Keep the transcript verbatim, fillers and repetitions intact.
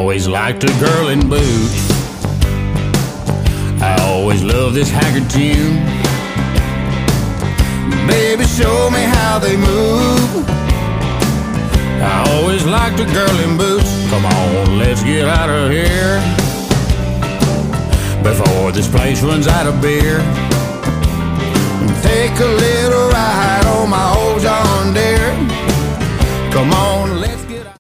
always liked a girl in boots. I always loved this haggard tune. Baby, show me how they move. I always liked a girl in boots. Come on, let's get out of here before this place runs out of beer. Take a little ride